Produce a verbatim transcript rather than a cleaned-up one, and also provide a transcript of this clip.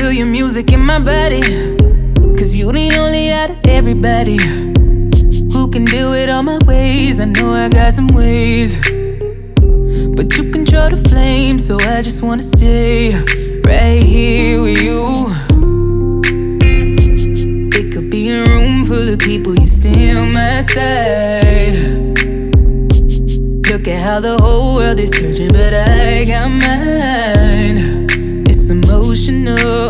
feel your music in my body, cause you the only out of everybody who can deal with all my ways. I know I got some ways, but you control the flame, so I just wanna stay right here with you. It could be a room full of people, you stay on my side. Look at how the whole world is searching, but I got mine. It's emotional.